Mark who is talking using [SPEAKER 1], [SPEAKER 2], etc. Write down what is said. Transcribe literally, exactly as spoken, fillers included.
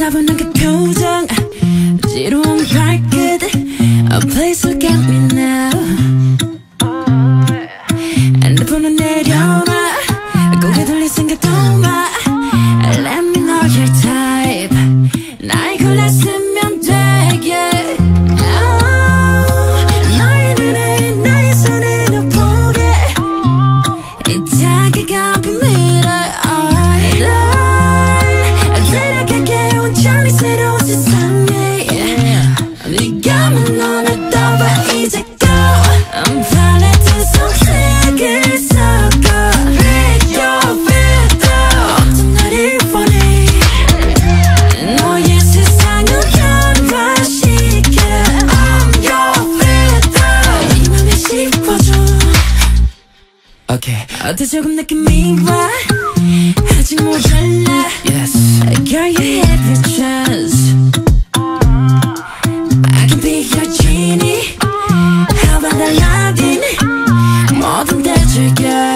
[SPEAKER 1] 차분한 그 표정 지루한 발끝 Oh please look at me now 핸드폰은 내려놔 고개 돌릴 생각도 마 Let me know your type 날 골랐으면 돼 yeah. oh, 너의 눈에 나의 손에 너 보게 이 자기가 비밀을 널 데려갈게 온전히 새로운 세상에 yeah. 네가 만 너를 떠봐 이제 go I'm falling to 속색을 섞어 Break your filter 어떤 나를 원해 너의 세상을 변화시켜 I'm your filter 이 맘에 씹어줘
[SPEAKER 2] Okay.
[SPEAKER 1] 어때 조금 느낌이 와 아직 모자라
[SPEAKER 2] Yes.
[SPEAKER 1] Girl you have your chance I can be your genie How about Aladdin 뭐든 대줄게